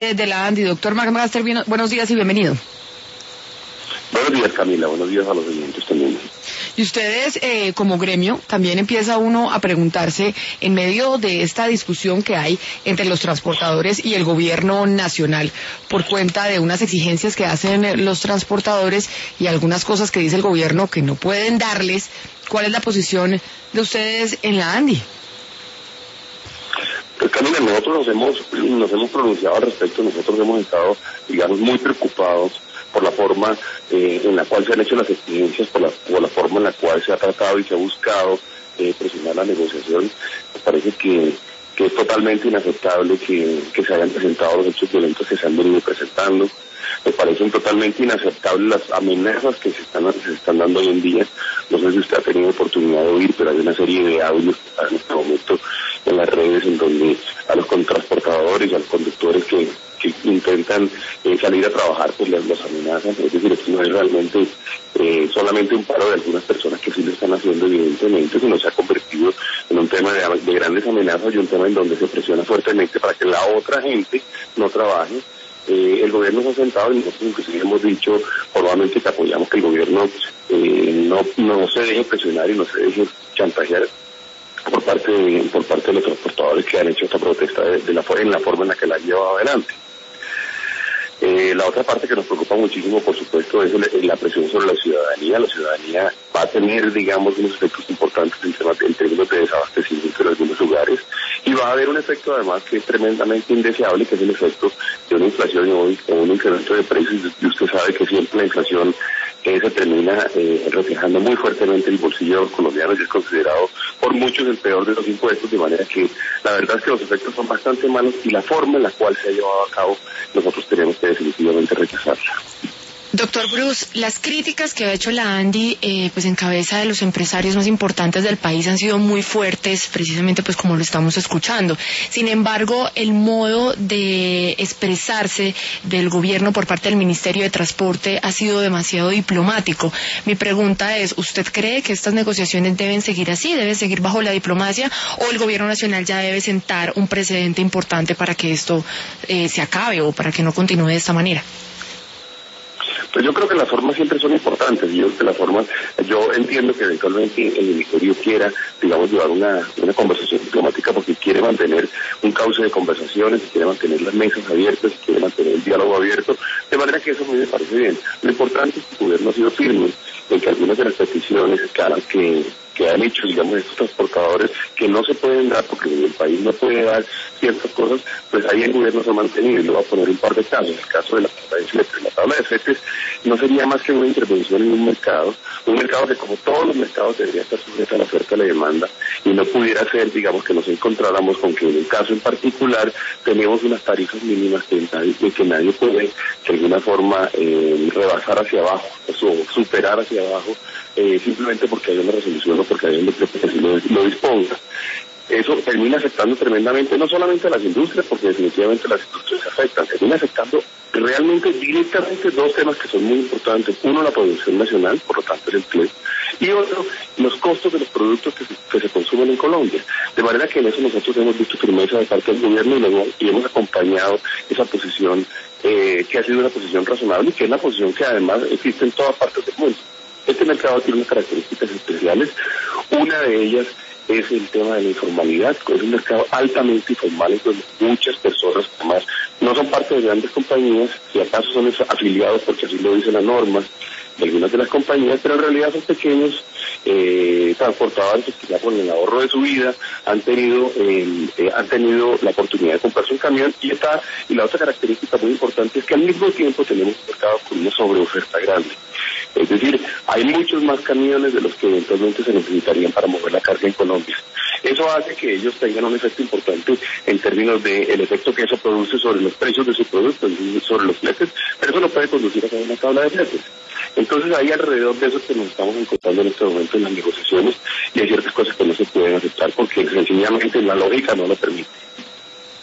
De la Andy, doctor Macmaster, buenos días y bienvenido. Buenos días, Camila, buenos días a los oyentes también. Y ustedes, como gremio, también empieza uno a preguntarse, en medio de esta discusión que hay entre los transportadores y el gobierno nacional, por cuenta de unas exigencias que hacen los transportadores y algunas cosas que dice el gobierno que no pueden darles, ¿cuál es la posición de ustedes en la Andy? Pues Camila, nosotros nos hemos pronunciado al respecto. Nosotros hemos estado, digamos, muy preocupados por la forma en la cual se han hecho las exigencias, por la forma en la cual se ha tratado y se ha buscado presionar la negociación. Nos parece que es totalmente inaceptable que se hayan presentado los hechos violentos que se han venido presentando. Me parecen totalmente inaceptables las amenazas que se están dando hoy en día. No sé si usted ha tenido oportunidad de oír, pero hay una serie de audios que están en este momento en las redes en donde a los transportadores y a los conductores que intentan salir a trabajar, pues los amenazan. Es decir, esto no es realmente solamente un paro de algunas personas que sí lo están haciendo evidentemente, sino se ha convertido en un tema de grandes amenazas y un tema en donde se presiona fuertemente para que la otra gente no trabaje. El gobierno se ha sentado y nosotros inclusive hemos dicho formalmente que apoyamos que el gobierno no se deje presionar y no se deje chantajear por parte de los transportadores que han hecho esta protesta en la forma en la que la han llevado adelante. La otra parte que nos preocupa muchísimo, por supuesto, es la presión sobre la ciudadanía. La ciudadanía va a tener, digamos, unos efectos importantes en términos de desabastecimiento en algunos lugares, y va a haber un efecto además que es tremendamente indeseable, que es el efecto de una inflación o un incremento de precios. Y usted sabe que siempre la inflación se termina reflejando muy fuertemente el bolsillo de los colombianos y es considerado por muchos el peor de los impuestos, de manera que la verdad es que los efectos son bastante malos y la forma en la cual se ha llevado a cabo nosotros tenemos que definitivamente rechazarla. Doctor Bruce, las críticas que ha hecho la Andy, pues en cabeza de los empresarios más importantes del país han sido muy fuertes, precisamente pues como lo estamos escuchando. Sin embargo, el modo de expresarse del gobierno por parte del Ministerio de Transporte ha sido demasiado diplomático. Mi pregunta es, ¿usted cree que estas negociaciones deben seguir así, deben seguir bajo la diplomacia, o el gobierno nacional ya debe sentar un precedente importante para que esto se acabe o para que no continúe de esta manera? Pues yo creo que las formas siempre son importantes. Yo entiendo que eventualmente el ministerio quiera, digamos, llevar una conversación diplomática porque quiere mantener un cauce de conversaciones, quiere mantener las mesas abiertas, quiere mantener el diálogo abierto, de manera que eso a mí me parece bien. Lo importante es que el gobierno ha sido firme en que algunas de las peticiones que han hecho, digamos, estos transportadores, que no se pueden dar porque el país no puede dar ciertas cosas, pues ahí el gobierno se ha mantenido, y le voy a poner un par de casos. El caso de la tabla de fletes. La tabla de fletes no sería más que una intervención en un mercado que, como todos los mercados, debería estar sujeto a la oferta y la demanda, y no pudiera ser, digamos, que nos encontráramos con que en un caso en particular tenemos unas tarifas mínimas que nadie puede de alguna forma rebasar hacia abajo o superar hacia abajo, simplemente porque hay una resolución o porque hay un decreto que así lo disponga. Eso termina afectando tremendamente no solamente a las industrias, porque definitivamente las industrias se afectan, termina afectando realmente directamente dos temas que son muy importantes. Uno, la producción nacional, por lo tanto el empleo, y otro, los costos de los productos que se consumen en Colombia. De manera que en eso nosotros hemos visto firmeza de parte del gobierno y hemos acompañado esa posición, que ha sido una posición razonable y que es la posición que además existe en todas partes del mundo. Este mercado tiene unas características especiales. Una de ellas es el tema de la informalidad. Es un mercado altamente informal, donde muchas personas, además, no son parte de grandes compañías, si acaso son afiliados porque así lo dicen las normas de algunas de las compañías, pero en realidad son pequeños transportadores que quizá con el ahorro de su vida han tenido la oportunidad de comprarse un camión, y la otra característica muy importante es que al mismo tiempo tenemos un mercado con una sobreoferta grande. Es decir, hay muchos más camiones de los que eventualmente se necesitarían para mover la carga en Colombia. Eso hace que ellos tengan un efecto importante en términos del efecto que eso produce sobre los precios de sus productos, sobre los fletes, pero eso no puede conducir a una tabla de fletes. Entonces ahí alrededor de eso que nos estamos encontrando en este momento en las negociaciones, y hay ciertas cosas que no se pueden aceptar porque sencillamente la lógica no lo permite.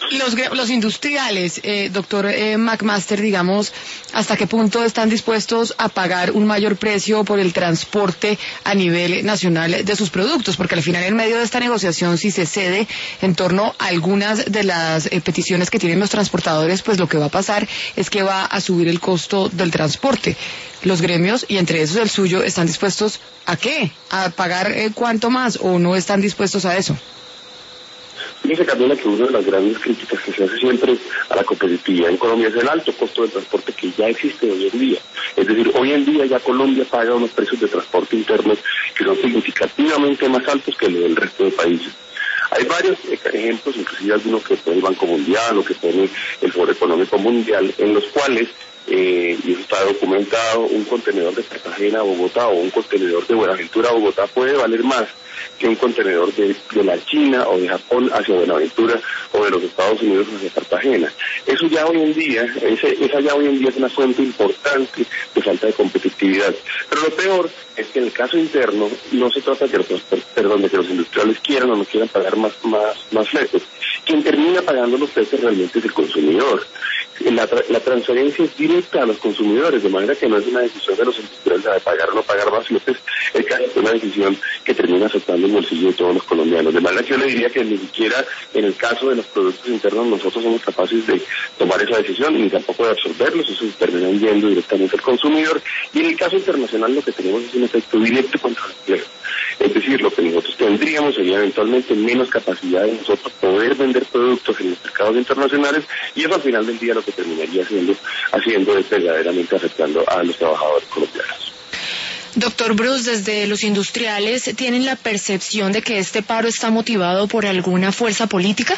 Los industriales, doctor McMaster, digamos, ¿hasta qué punto están dispuestos a pagar un mayor precio por el transporte a nivel nacional de sus productos? Porque al final, en medio de esta negociación, si se cede en torno a algunas de las peticiones que tienen los transportadores, pues lo que va a pasar es que va a subir el costo del transporte. Los gremios, y entre esos el suyo, ¿están dispuestos a qué? ¿A pagar cuánto más o no están dispuestos a eso? Fíjese, Camila, que una de las grandes críticas que se hace siempre a la competitividad en Colombia es el alto costo del transporte que ya existe hoy en día. Es decir, hoy en día ya Colombia paga unos precios de transporte internos que son significativamente más altos que los del resto de países. Hay varios ejemplos, inclusive algunos que pone el Banco Mundial o que pone el Foro Económico Mundial, en los cuales, y eso está documentado, un contenedor de Cartagena a Bogotá o un contenedor de Buenaventura a Bogotá puede valer más que un contenedor de la China o de Japón hacia Buenaventura o de los Estados Unidos hacia Cartagena. Eso ya hoy en día, esa ya hoy en día es una fuente importante de falta de competitividad. Pero lo peor es que en el caso interno no se trata de que los industriales quieran o no quieran pagar más fletes. Quien termina pagando los fletes realmente es el consumidor. La transferencia es directa a los consumidores, de manera que no es una decisión de los industriales de pagar o no pagar más fletes, es una decisión que termina afectando el bolsillo de todos los colombianos. De manera que yo le diría que ni siquiera en el caso de los productos internos nosotros somos capaces de tomar esa decisión, ni tampoco de absorberlos, eso se termina yendo directamente al consumidor. Y en el caso internacional lo que tenemos es un efecto directo contra el empleo. Es decir, lo que nosotros tendríamos sería eventualmente menos capacidad de nosotros poder vender productos en los mercados internacionales, y eso al final del día lo que terminaría haciendo es verdaderamente afectando a los trabajadores colombianos. Doctor Bruce, desde los industriales, ¿tienen la percepción de que este paro está motivado por alguna fuerza política?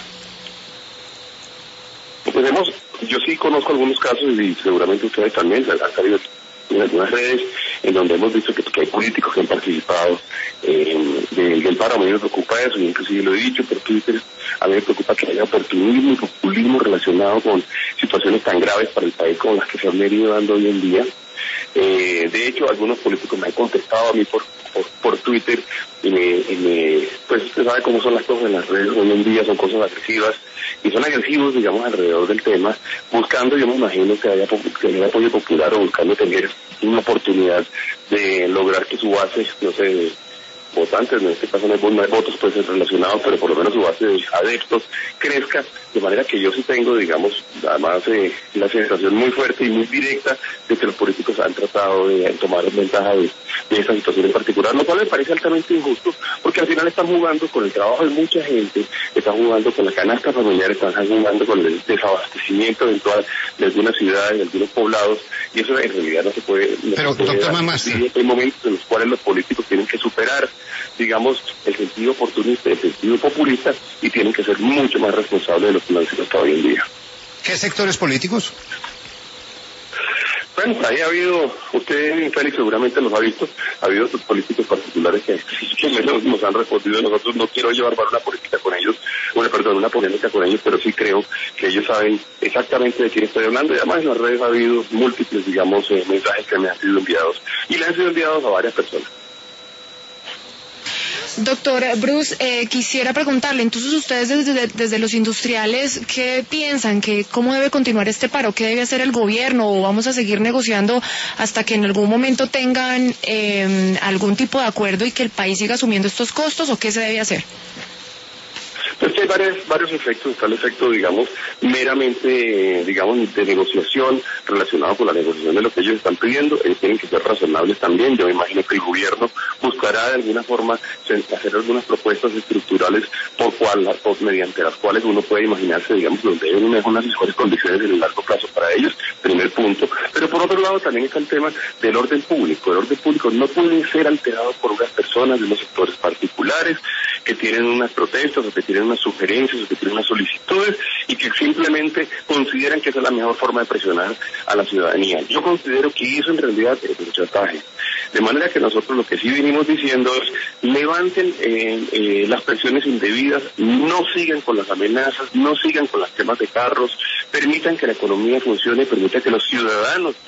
Yo sí conozco algunos casos y seguramente ustedes también han salido en algunas redes en donde hemos visto que hay políticos que han participado del paro. A mí me preocupa eso, inclusive lo he dicho por Twitter, a mí me preocupa que haya oportunismo y populismo relacionado con situaciones tan graves para el país como las que se han venido dando hoy en día. De hecho, algunos políticos me han contestado a mí por Twitter y pues usted sabe cómo son las cosas en las redes hoy en día, son cosas agresivas y son agresivos, digamos, alrededor del tema, buscando, yo me imagino, que haya apoyo popular o buscando tener una oportunidad de lograr que su base, no sé, votantes, en este caso no hay votos pues relacionados, pero por lo menos su base de adeptos crezca, de manera que yo sí tengo, digamos, además la sensación muy fuerte y muy directa de que los políticos han tratado de tomar ventaja de esa situación en particular, lo cual me parece altamente injusto, porque al final están jugando con el trabajo de mucha gente, están jugando con la canasta familiar, están jugando con el desabastecimiento eventual de algunas ciudades, de algunos poblados, y eso en realidad no se puede... Pero, doctor McMaster, hay momentos en los cuales los políticos tienen que superar, digamos, el sentido oportunista, el sentido populista, y tienen que ser mucho más responsables de lo que lo han sido hasta hoy en día. ¿Qué sectores políticos? Bueno, ahí ha habido, usted, Félix, seguramente los ha visto, ha habido otros políticos particulares que nos han respondido. Nosotros no quiero llevar una política con ellos, una polémica con ellos, pero sí creo que ellos saben exactamente de quién estoy hablando, y además en las redes ha habido múltiples, digamos, mensajes que me han sido enviados, y le han sido enviados a varias personas. Doctor Bruce, quisiera preguntarle, entonces ustedes desde los industriales, ¿qué piensan? ¿Cómo debe continuar este paro? ¿Qué debe hacer el gobierno? ¿O vamos a seguir negociando hasta que en algún momento tengan algún tipo de acuerdo y que el país siga asumiendo estos costos? ¿O qué se debe hacer? Pues hay varios efectos. Está el efecto, digamos, meramente, digamos, de negociación relacionado con la negociación de lo que ellos están pidiendo. Ellos tienen que ser razonables también. Yo me imagino que el gobierno buscará de alguna forma hacer algunas propuestas estructurales mediante las cuales uno puede imaginarse, digamos, donde hay unas mejores condiciones en el largo plazo para ellos, primer punto. Pero por otro lado también está el tema del orden público. El orden público no puede ser alterado por unas personas de los sectores particulares que tienen unas protestas o que tienen unas sugerencias o que tienen unas solicitudes y que simplemente consideran que esa es la mejor forma de presionar a la ciudadanía. Yo considero que eso en realidad es un chantaje. De manera que nosotros lo que sí venimos diciendo es levanten las presiones indebidas, no sigan con las amenazas, no sigan con las quemas de carros, permitan que la economía funcione, permitan que los ciudadanos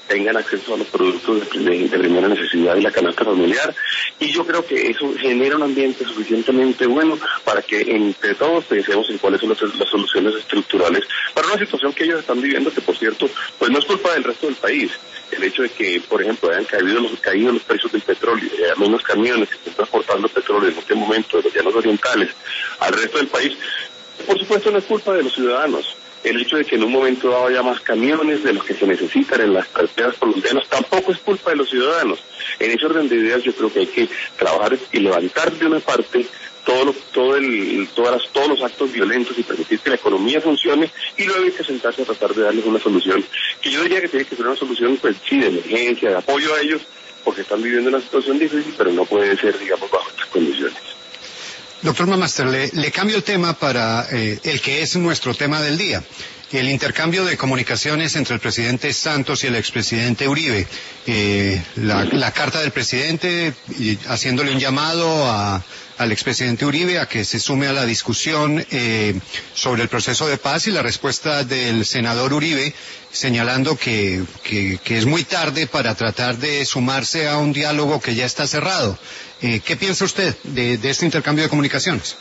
tengan acceso a los productos de primera necesidad y la canasta familiar, y yo creo que eso genera un ambiente suficientemente bueno para que entre todos pensemos en cuáles son las soluciones estructurales para una situación que ellos están viviendo, que por cierto, pues no es culpa del resto del país. El hecho de que, por ejemplo, hayan caído los precios del petróleo, menos camiones que están transportando petróleo en este momento de los llanos orientales al resto del país, por supuesto no es culpa de los ciudadanos. El hecho de que en un momento dado haya más camiones de los que se necesitan en las carreteras colombianas tampoco es culpa de los ciudadanos. En ese orden de ideas yo creo que hay que trabajar y levantar de una parte todos los actos violentos y permitir que la economía funcione, y luego hay que sentarse a tratar de darles una solución, que yo diría que tiene que ser una solución, pues sí, de emergencia, de apoyo a ellos, porque están viviendo una situación difícil, pero no puede ser, digamos, bajo estas condiciones. Doctor McMaster, le cambio el tema para el que es nuestro tema del día. El intercambio de comunicaciones entre el presidente Santos y el expresidente Uribe. La carta del presidente haciéndole un llamado al expresidente Uribe a que se sume a la discusión sobre el proceso de paz, y la respuesta del senador Uribe señalando que es muy tarde para tratar de sumarse a un diálogo que ya está cerrado. ¿Qué piensa usted de este intercambio de comunicaciones?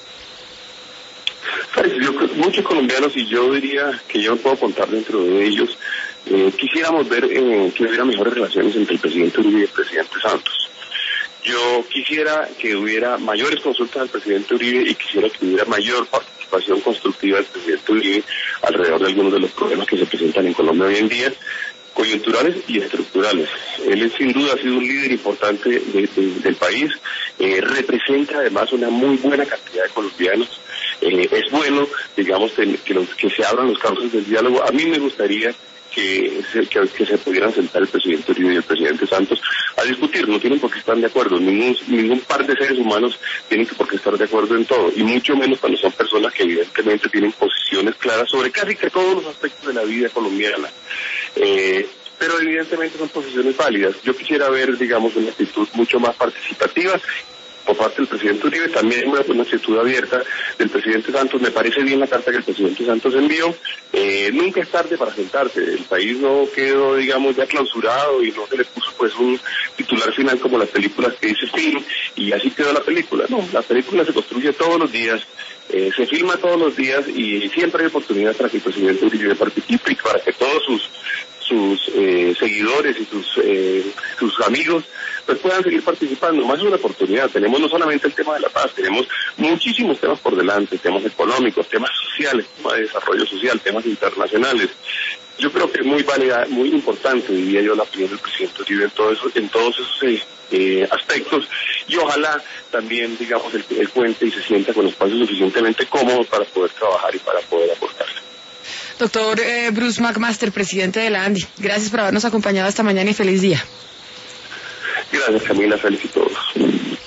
Muchos colombianos, y yo diría que yo puedo contar dentro de ellos, quisiéramos ver que hubiera mejores relaciones entre el presidente Uribe y el presidente Santos. Yo quisiera que hubiera mayores consultas al presidente Uribe y quisiera que hubiera mayor participación constructiva del presidente Uribe alrededor de algunos de los problemas que se presentan en Colombia hoy en día, coyunturales y estructurales. Él sin duda ha sido un líder importante del país, representa además una muy buena cantidad de colombianos. Es bueno, digamos, que se abran los cauces del diálogo. A mí me gustaría que se pudieran sentar el presidente Uribe y el presidente Santos a discutir. No tienen por qué estar de acuerdo, ningún par de seres humanos tienen por qué estar de acuerdo en todo, y mucho menos cuando son personas que evidentemente tienen posiciones claras sobre casi que todos los aspectos de la vida colombiana. Pero evidentemente son posiciones válidas. Yo quisiera ver, digamos, una actitud mucho más participativa por parte del presidente Uribe, también una actitud abierta del presidente Santos. Me parece bien la carta que el presidente Santos envió. Nunca es tarde para sentarse. El país no quedó, digamos, ya clausurado y no se le puso pues un titular final como las películas que dice fin y así quedó la película. No, la película se construye todos los días, se filma todos los días, y siempre hay oportunidad para que el presidente Uribe participe y para que todos sus seguidores y sus amigos pues puedan seguir participando. Más de una oportunidad. Tenemos no solamente el tema de la paz, tenemos muchísimos temas por delante, temas económicos, temas sociales, temas de desarrollo social, temas internacionales. Yo creo que es muy válida, muy importante, diría yo, la opinión del presidente Uribe en todos esos aspectos, y ojalá también, digamos, él cuente y se sienta con espacios suficientemente cómodos para poder trabajar y para poder aportar. Doctor Bruce McMaster, presidente de la ANDI, gracias por habernos acompañado esta mañana y feliz día. Gracias, Camila, feliz y todos.